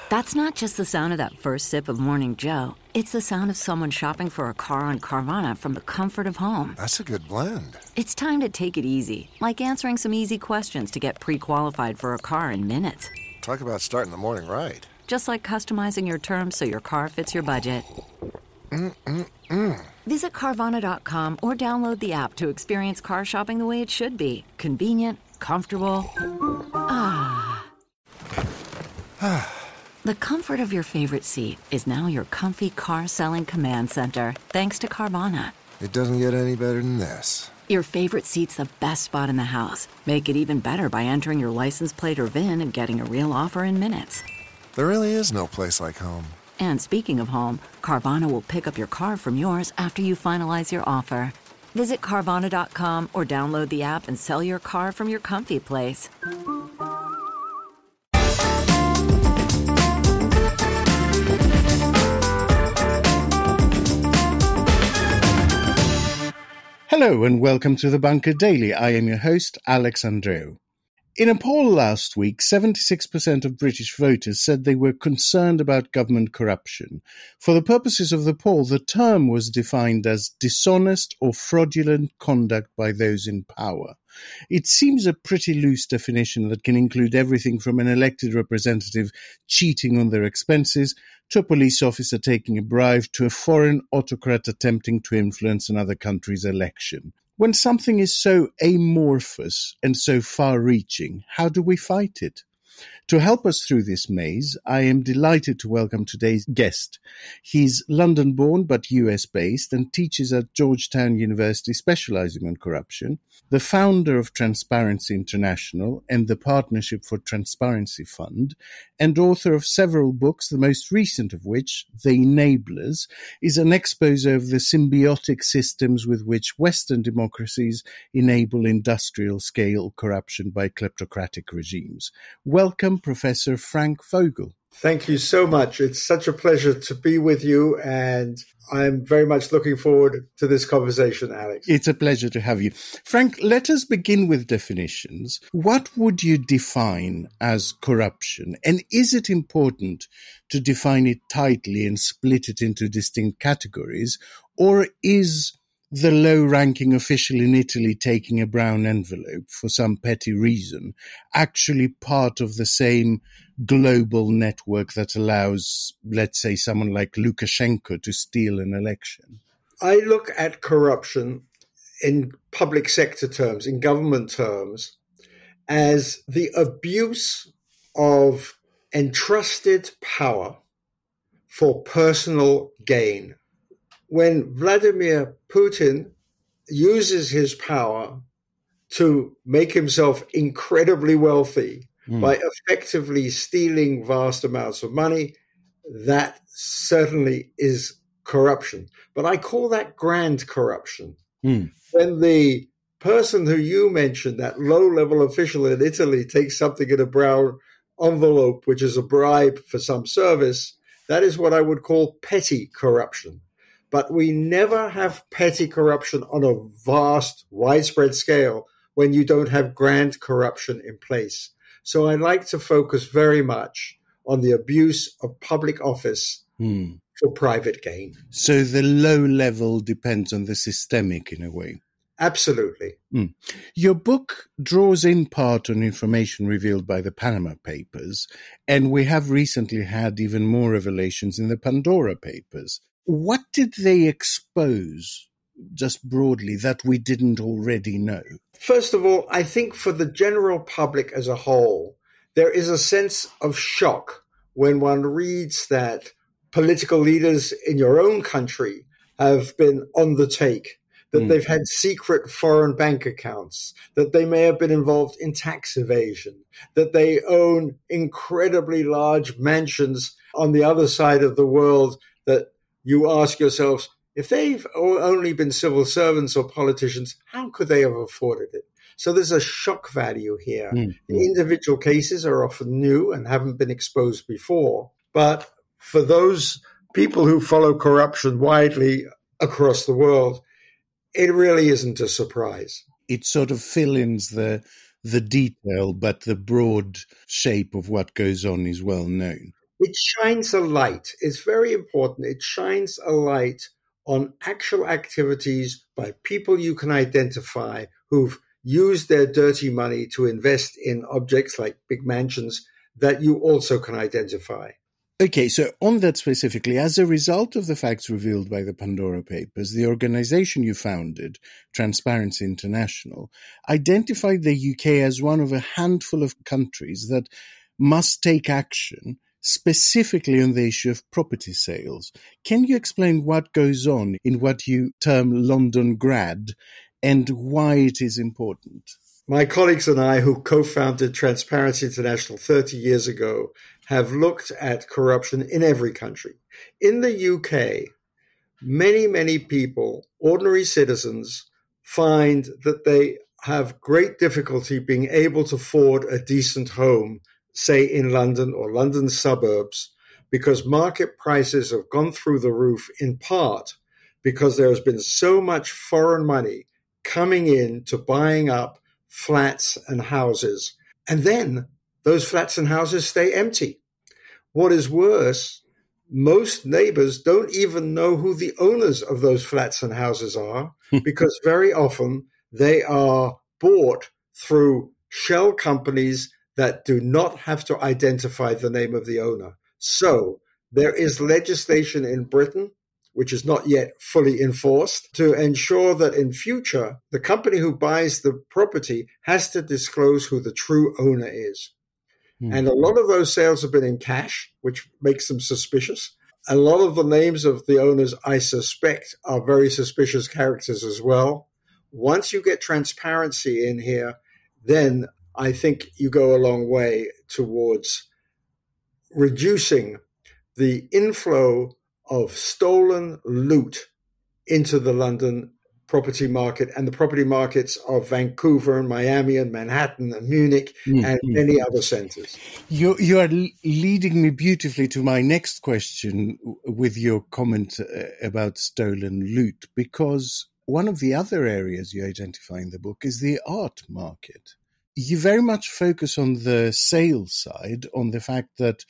That's not just the sound of that first sip of Morning Joe. It's the sound of someone shopping for a car on Carvana from the comfort of home. That's a good blend. It's time to take it easy, like answering some easy questions to get pre-qualified for a car in minutes. Talk about starting the morning right. Just like customizing your terms so your car fits your budget. Visit Carvana.com or download the app to experience car shopping the way it should be. Convenient, comfortable. The comfort of your favorite seat is now your comfy car selling command center, thanks to Carvana. It doesn't get any better than this. Your favorite seat's the best spot in the house. Make it even better by entering your license plate or VIN and getting a real offer in minutes. There really is no place like home. And speaking of home, Carvana will pick up your car from yours after you finalize your offer. Visit Carvana.com or download the app and sell your car from your comfy place. Hello and welcome to the Bunker Daily. I am your host, Alex Andreou. In a poll last week, 76% of British voters said they were concerned about government corruption. For the purposes of the poll, the term was defined as dishonest or fraudulent conduct by those in power. It seems a pretty loose definition that can include everything from an elected representative cheating on their expenses to a police officer taking a bribe to a foreign autocrat attempting to influence another country's election. When something is so amorphous and so far-reaching, how do we fight it? To help us through this maze, I am delighted to welcome today's guest. He's London-born but US-based and teaches at Georgetown University specializing on corruption, the founder of Transparency International and the Partnership for Transparency Fund, and author of several books, the most recent of which, The Enablers, is an expose of the symbiotic systems with which Western democracies enable industrial-scale corruption by kleptocratic regimes. Welcome, Professor Frank Vogel. Thank you so much. It's such a pleasure to be with you, and I'm very much looking forward to this conversation, Alex. It's a pleasure to have you. Frank, let us begin with definitions. What would you define as corruption? And is it important to define it tightly and split it into distinct categories? Or is the low-ranking official in Italy taking a brown envelope for some petty reason actually part of the same global network that allows, let's say, someone like Lukashenko to steal an election? I look at corruption in public sector terms, in government terms, as the abuse of entrusted power for personal gain. When Vladimir Putin uses his power to make himself incredibly wealthy by effectively stealing vast amounts of money, that certainly is corruption. But I call that grand corruption. When the person who you mentioned, that low-level official in Italy, takes something in a brown envelope, which is a bribe for some service, that is what I would call petty corruption. But we never have petty corruption on a vast, widespread scale when you don't have grand corruption in place. So I like to focus very much on the abuse of public office for private gain. So the low level depends on the systemic in a way. Absolutely. Your book draws in part on information revealed by the Panama Papers, and we have recently had even more revelations in the Pandora Papers. What did they expose, just broadly, that we didn't already know? First of all, I think for the general public as a whole, there is a sense of shock when one reads that political leaders in your own country have been on the take, that they've had secret foreign bank accounts, that they may have been involved in tax evasion, that they own incredibly large mansions on the other side of the world, that you ask yourselves, if they've only been civil servants or politicians, how could they have afforded it? So there's a shock value here. The individual cases are often new and haven't been exposed before. But for those people who follow corruption widely across the world, it really isn't a surprise. It sort of fill-ins the detail, but the broad shape of what goes on is well known. it shines a light. It's very important. It shines a light on actual activities by people you can identify who've used their dirty money to invest in objects like big mansions that you also can identify. Okay, so on that specifically, as a result of the facts revealed by the Pandora Papers, the organization you founded, Transparency International, identified the UK as one of a handful of countries that must take action specifically on the issue of property sales. Can you explain what goes on in what you term Londongrad and why it is important? My colleagues and I, who co-founded Transparency International 30 years ago, have looked at corruption in every country. In the UK, many people, ordinary citizens, find that they have great difficulty being able to afford a decent home, say in London or London suburbs, because market prices have gone through the roof, in part because there has been so much foreign money coming in to buying up flats and houses. And then those flats and houses stay empty. What is worse, most neighbors don't even know who the owners of those flats and houses are, because very often they are bought through shell companies that do not have to identify the name of the owner. So there is legislation in Britain, which is not yet fully enforced, to ensure that in future, the company who buys the property has to disclose who the true owner is. And a lot of those sales have been in cash, which makes them suspicious. A lot of the names of the owners, I suspect, are very suspicious characters as well. Once you get transparency in here, then I think you go a long way towards reducing the inflow of stolen loot into the London property market and the property markets of Vancouver and Miami and Manhattan and Munich and many other centers. You are leading me beautifully to my next question with your comment about stolen loot, because one of the other areas you identify in the book is the art market. You very much focus on the sales side, on the fact that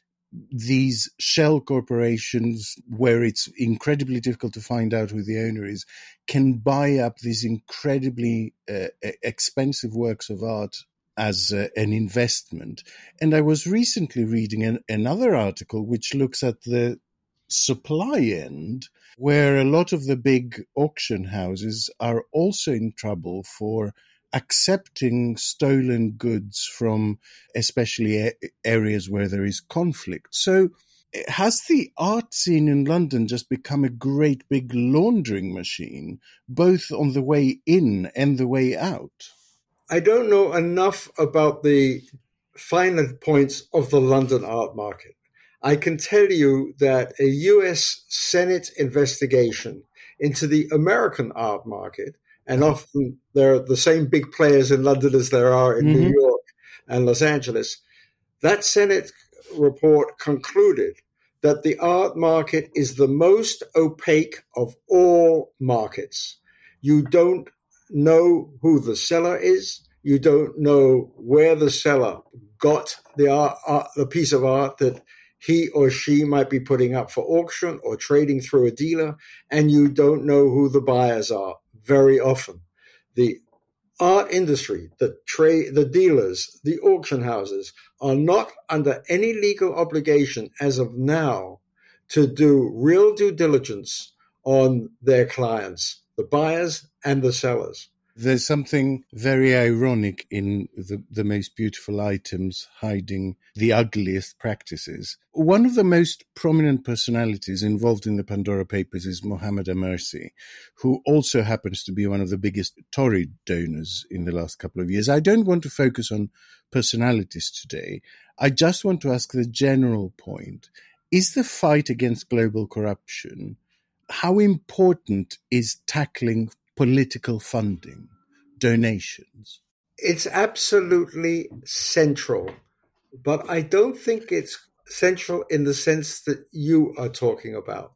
these shell corporations, where it's incredibly difficult to find out who the owner is, can buy up these incredibly expensive works of art as an investment. And I was recently reading another article which looks at the supply end, where a lot of the big auction houses are also in trouble for accepting stolen goods from especially areas where there is conflict. So has the art scene in London just become a great big laundering machine, both on the way in and the way out? I don't know enough about the finer points of the London art market. I can tell you that a US Senate investigation into the American art market, and often they're the same big players in London as there are in New York and Los Angeles. That Senate report concluded that the art market is the most opaque of all markets. You don't know who the seller is. You don't know where the seller got the piece of art that he or she might be putting up for auction or trading through a dealer, and you don't know who the buyers are. Very often, the art industry, the dealers, the auction houses are not under any legal obligation as of now to do real due diligence on their clients, the buyers and the sellers. There's something very ironic in the most beautiful items hiding the ugliest practices. One of the most prominent personalities involved in the Pandora Papers is Mohammed Amersi, who also happens to be one of the biggest Tory donors in the last couple of years. I don't want to focus on personalities today. I just want to ask the general point. Is the fight against global corruption, how important is tackling political funding, donations? It's absolutely central, but I don't think it's central in the sense that you are talking about.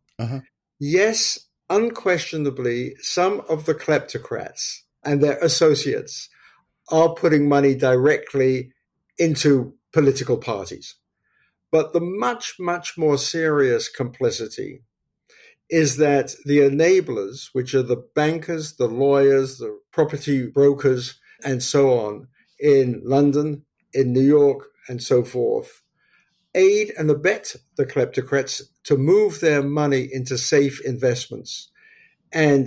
Yes, unquestionably, some of the kleptocrats and their associates are putting money directly into political parties. But the much, much more serious complicity is that the enablers, which are the bankers, the lawyers, the property brokers, and so on, in London, in New York, and so forth, aid and abet the kleptocrats to move their money into safe investments. And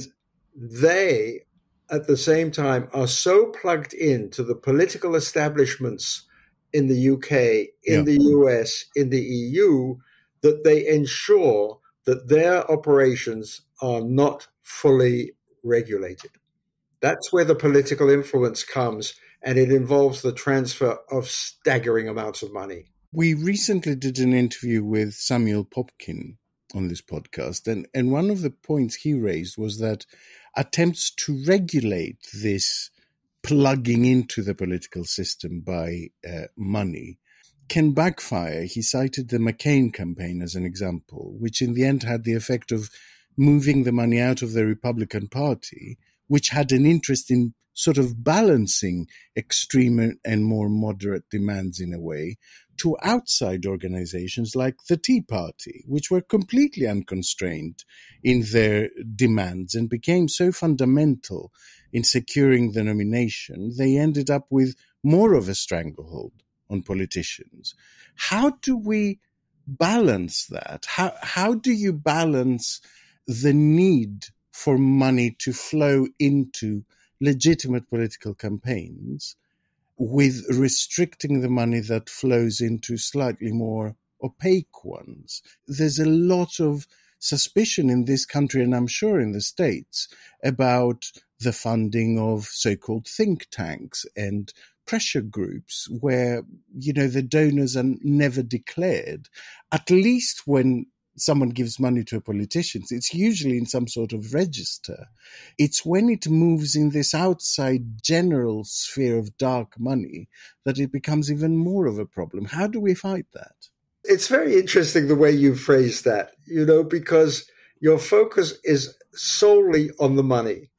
they, at the same time, are so plugged into the political establishments in the UK, in the US, in the EU, that they ensure that their operations are not fully regulated. That's where the political influence comes, and it involves the transfer of staggering amounts of money. We recently did an interview with Samuel Popkin on this podcast, and one of the points he raised was that attempts to regulate this plugging into the political system by money can backfire. He cited the McCain campaign as an example, which in the end had the effect of moving the money out of the Republican Party, which had an interest in sort of balancing extreme and more moderate demands in a way, to outside organizations like the Tea Party, which were completely unconstrained in their demands and became so fundamental in securing the nomination, they ended up with more of a stranglehold on politicians. How do we balance that? How do you balance the need for money to flow into legitimate political campaigns with restricting the money that flows into slightly more opaque ones? There's a lot of suspicion in this country, and I'm sure in the States, about the funding of so-called think tanks and pressure groups where, the donors are never declared. At least when someone gives money to a politician, it's usually in some sort of register. It's when it moves in this outside general sphere of dark money that it becomes even more of a problem. How do we fight that? It's very interesting the way you phrase that, because your focus is solely on the money.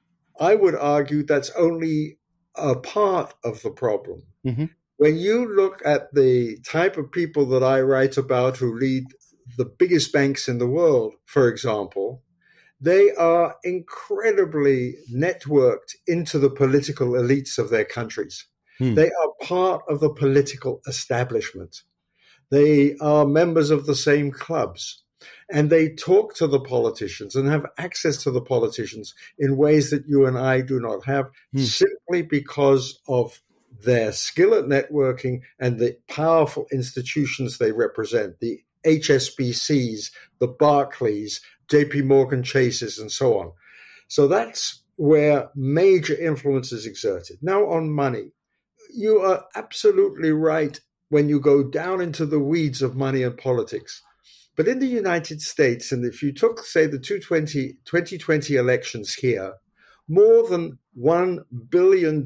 I would argue that's only a part of the problem. Mm-hmm. When you look at the type of people that I write about who lead the biggest banks in the world, for example, they are incredibly networked into the political elites of their countries. They are part of the political establishment. They are members of the same clubs, and they talk to the politicians and have access to the politicians in ways that you and I do not have, simply because of their skill at networking and the powerful institutions they represent, the HSBCs, the Barclays, JP Morgan Chases, and so on. So that's where major influence is exerted. Now on money, you are absolutely right when you go down into the weeds of money and politics. But in the United States, and if you took, say, the 2020 elections here, more than $1 billion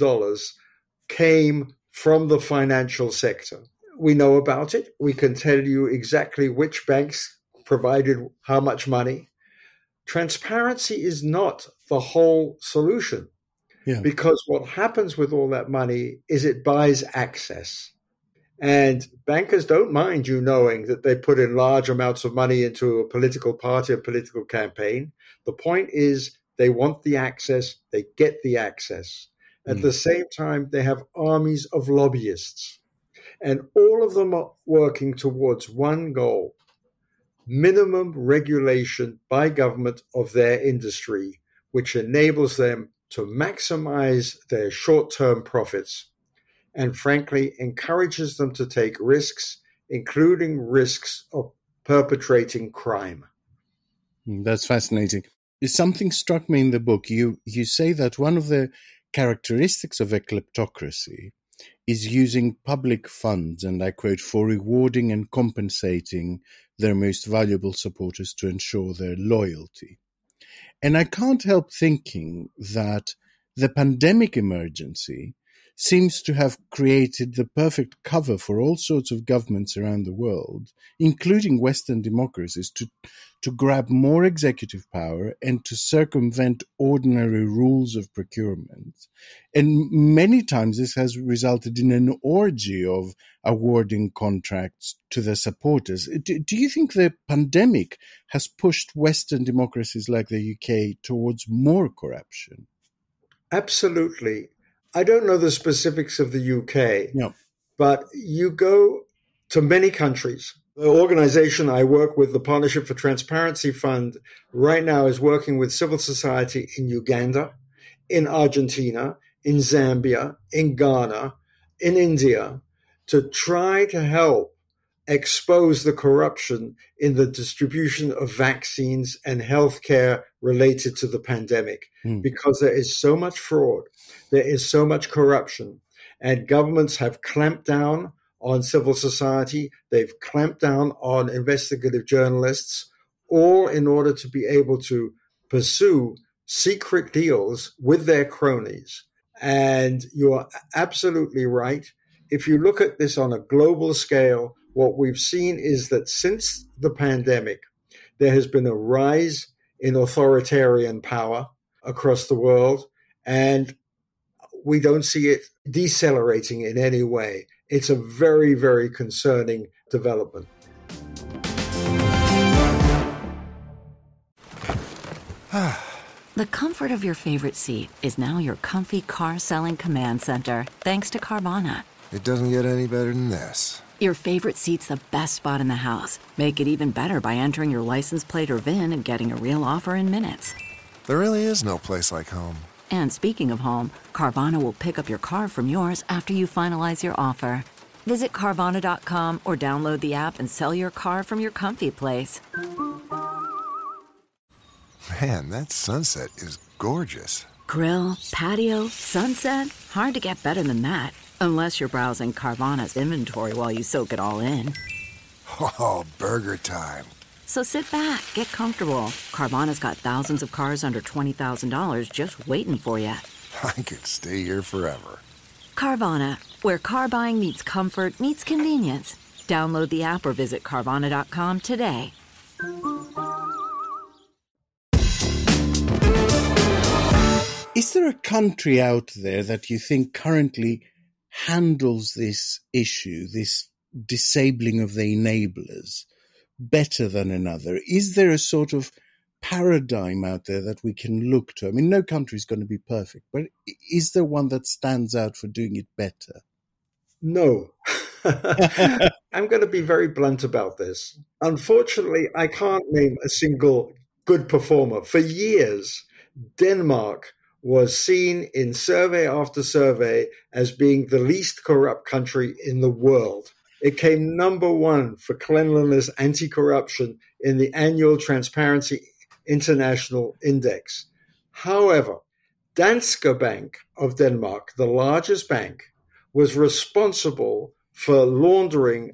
came from the financial sector. We know about it. We can tell you exactly which banks provided how much money. Transparency is not the whole solution, because what happens with all that money is it buys access. And bankers don't mind you knowing that they put in large amounts of money into a political party, a political campaign. The point is they want the access, they get the access. At the same time, they have armies of lobbyists. And all of them are working towards one goal: minimum regulation by government of their industry, which enables them to maximize their short-term profits and, frankly, encourages them to take risks, including risks of perpetrating crime. That's fascinating. Something struck me in the book. You say that one of the characteristics of a kleptocracy is using public funds, and I quote, for rewarding and compensating their most valuable supporters to ensure their loyalty. And I can't help thinking that the pandemic emergency seems to have created the perfect cover for all sorts of governments around the world, including Western democracies, to grab more executive power and to circumvent ordinary rules of procurement. And many times this has resulted in an orgy of awarding contracts to their supporters. Do you think the pandemic has pushed Western democracies like the UK towards more corruption? Absolutely. I don't know the specifics of the UK, No. but you go to many countries. The organization I work with, the Partnership for Transparency Fund, right now is working with civil society in Uganda, in Argentina, in Zambia, in Ghana, in India, to try to help expose the corruption in the distribution of vaccines and healthcare related to the pandemic, because there is so much fraud, there is so much corruption, and governments have clamped down on civil society, they've clamped down on investigative journalists, all in order to be able to pursue secret deals with their cronies. And you are absolutely right. If you look at this on a global scale, what we've seen is that since the pandemic, there has been a rise in authoritarian power across the world, and we don't see it decelerating in any way. It's a very, very concerning development. The comfort of your favorite seat is now your comfy car selling command center, thanks to Carvana. It doesn't get any better than this. Your favorite seat's the best spot in the house. Make it even better by entering your license plate or VIN and getting a real offer in minutes. There really is no place like home. And speaking of home, Carvana will pick up your car from yours after you finalize your offer. Visit Carvana.com or download the app and sell your car from your comfy place. Man, that sunset is gorgeous. Grill, patio, sunset. Hard to get better than that. Unless you're browsing Carvana's inventory while you soak it all in. Oh, burger time. So sit back, get comfortable. Carvana's got thousands of cars under $20,000 just waiting for you. I could stay here forever. Carvana, where car buying meets comfort, meets convenience. Download the app or visit Carvana.com today. Is there a country out there that you think currently handles this issue, this disabling of the enablers, better than another? Is there a sort of paradigm out there that we can look to? I mean, no country is going to be perfect, but is there one that stands out for doing it better? No. I'm going to be very blunt about this. Unfortunately, I can't name a single good performer. For years, Denmark was seen in survey after survey as being the least corrupt country in the world. It came number one for cleanliness, anti-corruption in the annual Transparency International Index. However, Danske Bank of Denmark, the largest bank, was responsible for laundering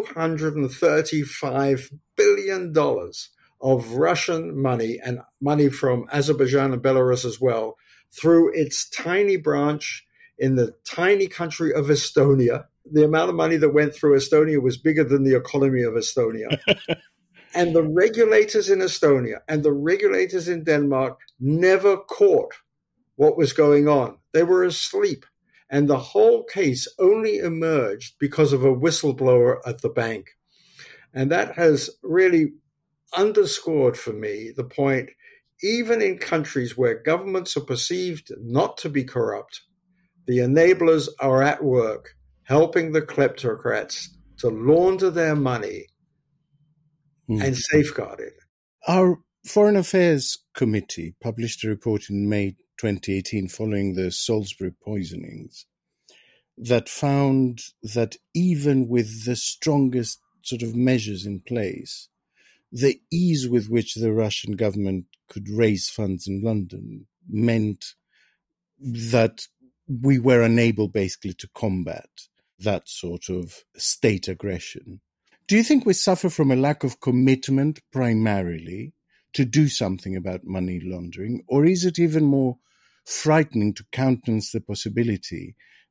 $235 billion of Russian money and money from Azerbaijan and Belarus as well through its tiny branch in the tiny country of Estonia. The amount of money that went through Estonia was bigger than the economy of Estonia. And the regulators in Estonia and the regulators in Denmark never caught what was going on. They were asleep. And the whole case only emerged because of a whistleblower at the bank. And that has really underscored for me the point, even in countries where governments are perceived not to be corrupt, the enablers are at work helping the kleptocrats to launder their money and safeguard it. Our Foreign Affairs Committee published a report in May 2018 following the Salisbury poisonings that found that even with the strongest sort of measures in place, the ease with which the Russian government could raise funds in London meant that we were unable basically to combat that sort of state aggression. Do you think we suffer from a lack of commitment primarily to do something about money laundering, or is it even more frightening to countenance the possibility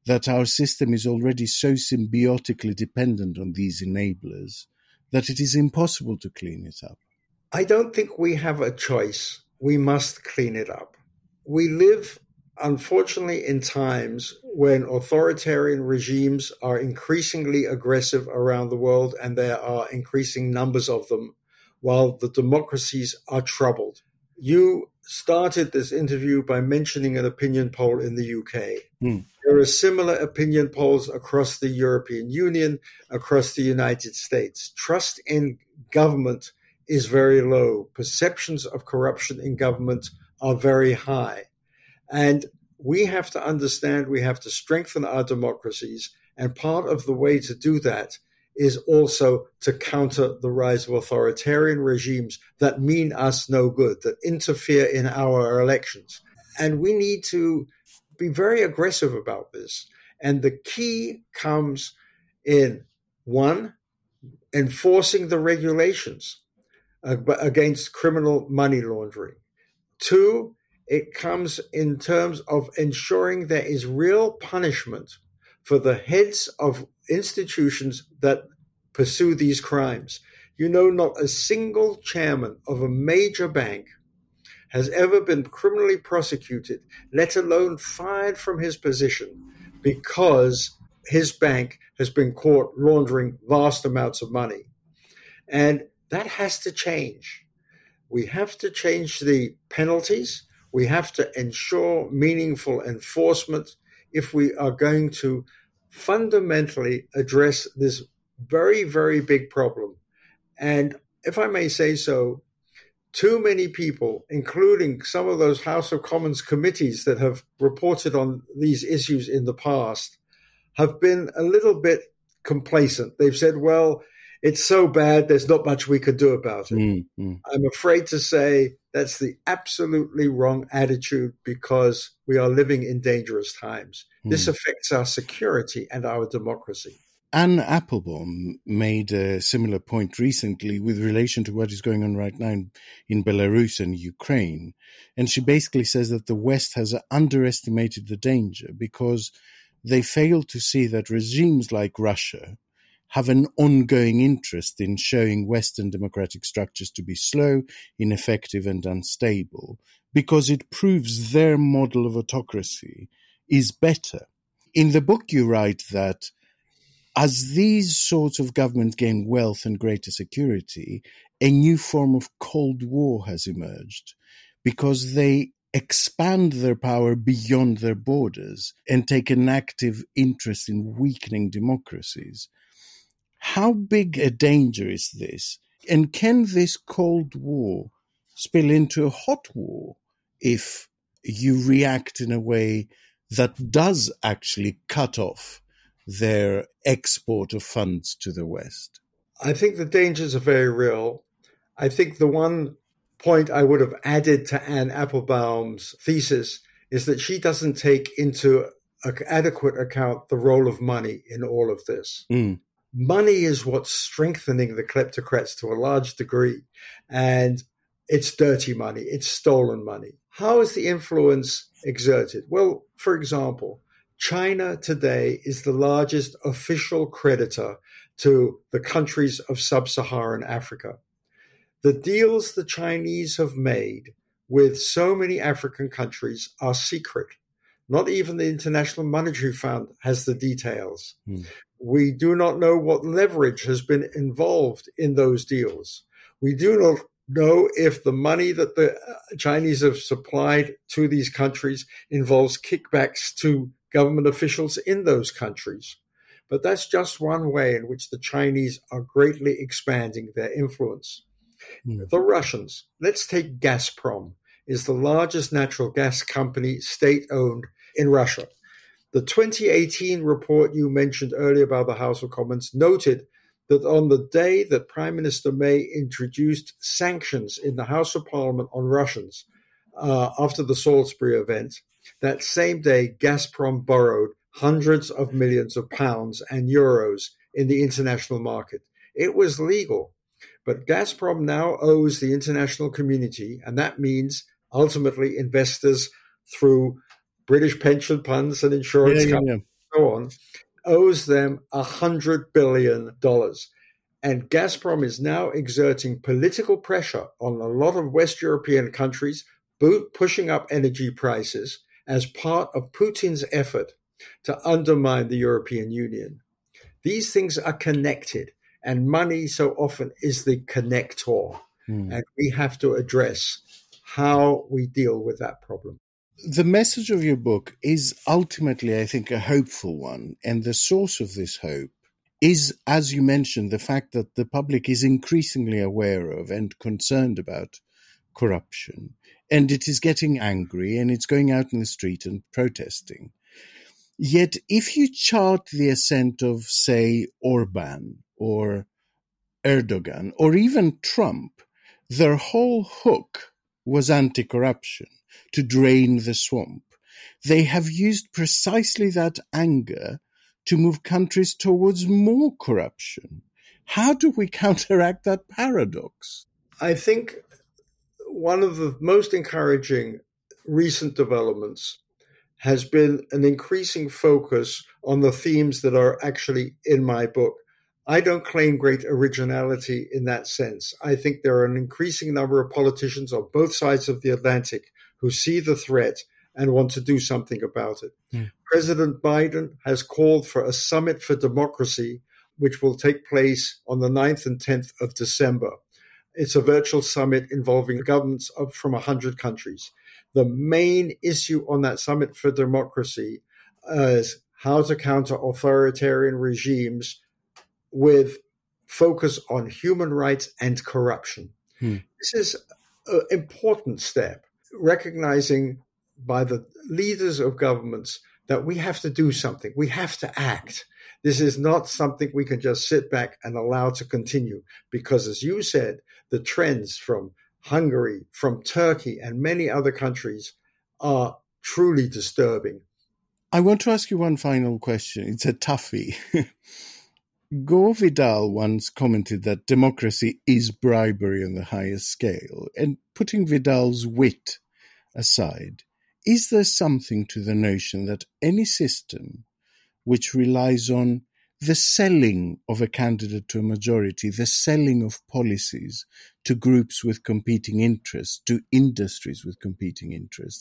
that our system is already so symbiotically dependent on these enablers that it is impossible to clean it up? I don't think we have a choice. We must clean it up. We live, unfortunately, in times when authoritarian regimes are increasingly aggressive around the world, and there are increasing numbers of them, while the democracies are troubled. You started this interview by mentioning an opinion poll in the UK. There are similar opinion polls across the European Union, across the United States. Trust in government is very low. Perceptions of corruption in government are very high. And we have to understand we have to strengthen our democracies. And part of the way to do that is also to counter the rise of authoritarian regimes that mean us no good, that interfere in our elections. And we need to be very aggressive about this. And the key comes in, one, enforcing the regulations against criminal money laundering. Two, it comes in terms of ensuring there is real punishment for the heads of institutions that pursue these crimes. You know, not a single chairman of a major bank has ever been criminally prosecuted, let alone fired from his position, because his bank has been caught laundering vast amounts of money. And that has to change. We have to change the penalties. We have to ensure meaningful enforcement if we are going to fundamentally address this very, very big problem. And if I may say so, too many people, including some of those House of Commons committees that have reported on these issues in the past, have been a little bit complacent. They've said, well, it's so bad, there's not much we could do about it. I'm afraid to say that's the absolutely wrong attitude, because we are living in dangerous times. This affects our security and our democracy. Anne Applebaum made a similar point recently with relation to what is going on right now in Belarus and Ukraine. And she basically says that the West has underestimated the danger because they fail to see that regimes like Russia have an ongoing interest in showing Western democratic structures to be slow, ineffective, and unstable, because it proves their model of autocracy is better. In the book, you write that as these sorts of governments gain wealth and greater security, a new form of Cold War has emerged, because they expand their power beyond their borders and take an active interest in weakening democracies. How big a danger is this? And can this Cold War spill into a hot war if you react in a way that does actually cut off their export of funds to the West? I think the dangers are very real. I think the one point I would have added to Anne Applebaum's thesis is that she doesn't take into adequate account the role of money in all of this. Money is what's strengthening the kleptocrats to a large degree, and it's dirty money, it's stolen money. How is the influence exerted? Well, for example, China today is the largest official creditor to the countries of sub-Saharan Africa. The deals the Chinese have made with so many African countries are secret. Not even the International Monetary Fund has the details. We do not know what leverage has been involved in those deals. We do not know if the money that the Chinese have supplied to these countries involves kickbacks to government officials in those countries. But that's just one way in which the Chinese are greatly expanding their influence. The Russians, let's take Gazprom, is the largest natural gas company state-owned in Russia. The 2018 report you mentioned earlier about the House of Commons noted that on the day that Prime Minister May introduced sanctions in the House of Parliament on Russians after the Salisbury event, that same day Gazprom borrowed hundreds of millions of pounds and euros in the international market. It was legal, but Gazprom now owes the international community, and that means ultimately investors through British pension funds and insurance companies, so on, owes them $100 billion. And Gazprom is now exerting political pressure on a lot of West European countries, pushing up energy prices as part of Putin's effort to undermine the European Union. These things are connected, and money so often is the connector. And we have to address how we deal with that problem. The message of your book is ultimately, I think, a hopeful one. And the source of this hope is, as you mentioned, the fact that the public is increasingly aware of and concerned about corruption. And it is getting angry, and it's going out in the street and protesting. Yet if you chart the ascent of, say, Orban or Erdogan or even Trump, their whole hook was anti-corruption, to drain the swamp. They have used precisely that anger to move countries towards more corruption. How do we counteract that paradox? I think one of the most encouraging recent developments has been an increasing focus on the themes that are actually in my book. I don't claim great originality in that sense. I think there are an increasing number of politicians on both sides of the Atlantic who see the threat and want to do something about it. President Biden has called for a summit for democracy, which will take place on the 9th and 10th of December. It's a virtual summit involving governments from 100 countries. The main issue on that summit for democracy is how to counter authoritarian regimes with focus on human rights and corruption. This is an important step, recognizing by the leaders of governments that we have to do something. We have to act. This is not something we can just sit back and allow to continue, because, as you said, the trends from Hungary, from Turkey, and many other countries are truly disturbing. I want to ask you one final question. It's a toughie. Gore Vidal once commented that democracy is bribery on the highest scale. And putting Vidal's wit aside, is there something to the notion that any system which relies on the selling of a candidate to a majority, the selling of policies to groups with competing interests, to industries with competing interests,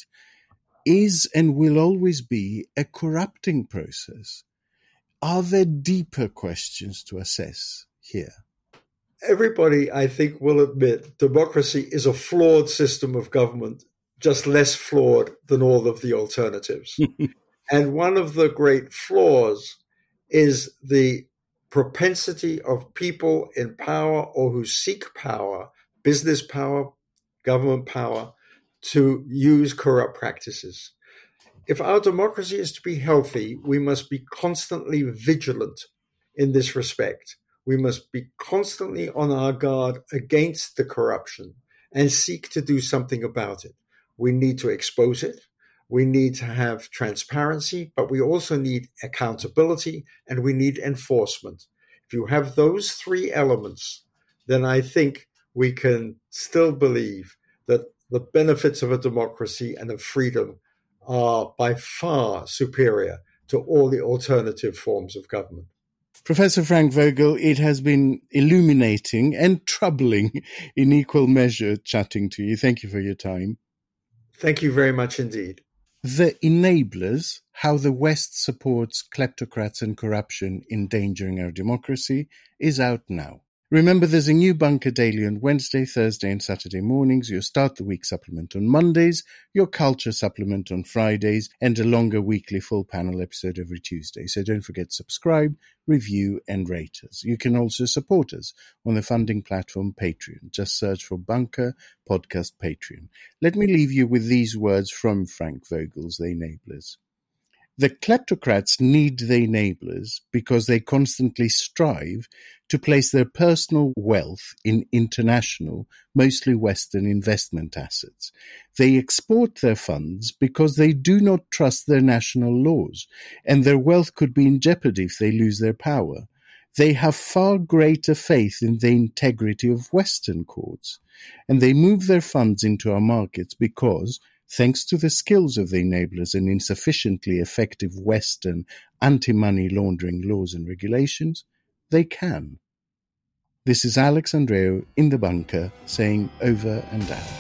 is and will always be a corrupting process? Are there deeper questions to assess here? Everybody, I think, will admit democracy is a flawed system of government, just less flawed than all of the alternatives. And one of the great flaws is the propensity of people in power or who seek power, business power, government power, to use corrupt practices. If our democracy is to be healthy, we must be constantly vigilant in this respect. We must be constantly on our guard against the corruption and seek to do something about it. We need to expose it. We need to have transparency, but we also need accountability and we need enforcement. If you have those three elements, then I think we can still believe that the benefits of a democracy and of freedom are by far superior to all the alternative forms of government. Professor Frank Vogel, it has been illuminating and troubling in equal measure chatting to you. Thank you for your time. Thank you very much indeed. The Enablers, How the West Supports Kleptocrats and Corruption Endangering Our Democracy, is out now. Remember, there's a new Bunker Daily on Wednesday, Thursday and Saturday mornings, your Start the Week supplement on Mondays, your Culture supplement on Fridays, and a longer weekly full panel episode every Tuesday. So don't forget to subscribe, review and rate us. You can also support us on the funding platform Patreon. Just search for Bunker Podcast Patreon. Let me leave you with these words from Frank Vogel's The Enablers. The kleptocrats need the enablers because they constantly strive to place their personal wealth in international, mostly Western investment assets. They export their funds because they do not trust their national laws, and their wealth could be in jeopardy if they lose their power. They have far greater faith in the integrity of Western courts, and they move their funds into our markets because thanks to the skills of the enablers and insufficiently effective Western anti-money laundering laws and regulations, they can. This is Alex Andreou in the bunker saying over and out.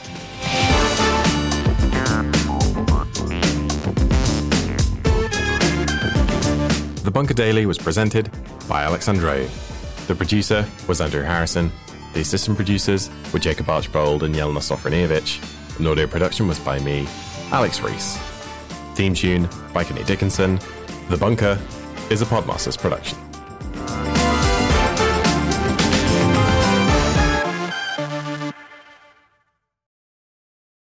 The Bunker Daily was presented by Alex Andreou. The producer was Andrew Harrison. The assistant producers were Jacob Archbold and Jelena Sofronijevic. And audio production was by me, Alex Rees. Theme tune by Kenny Dickinson. The Bunker is a Podmasters production.